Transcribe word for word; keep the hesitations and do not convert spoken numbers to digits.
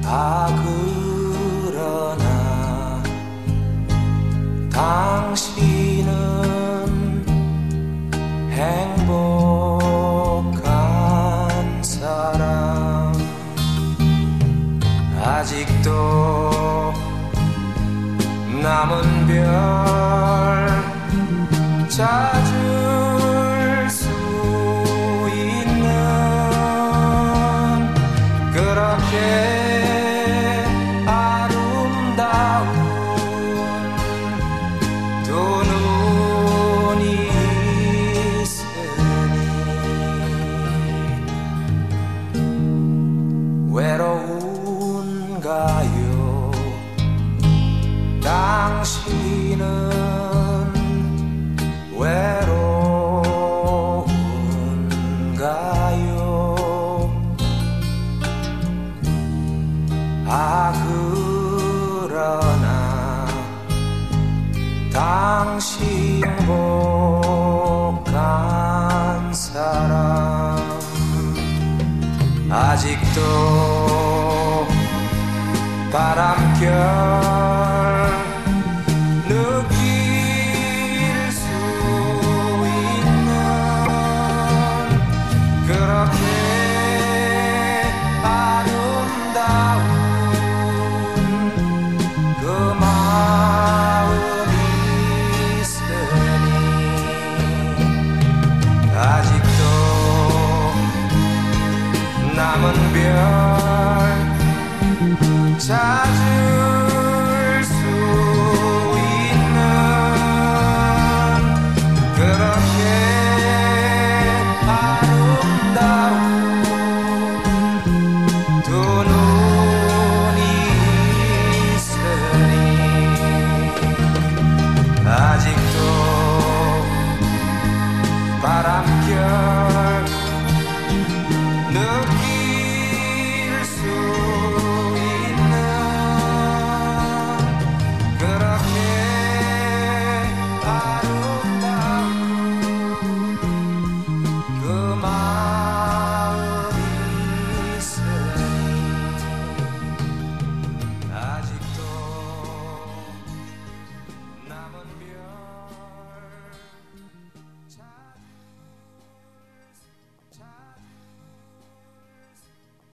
아 그러나 당신은 행복한 사람 아직도 남은 별 찾을 수 있는 그렇게 아름다운 두 눈이 있으니 외로운가요 당신은 외로운가요 아 그러나 당신 행복한 사람 아직도 바람결 느낄 수 있는 그렇게 아름다운 그 마음이 있으니 아직도 남은 별 찾아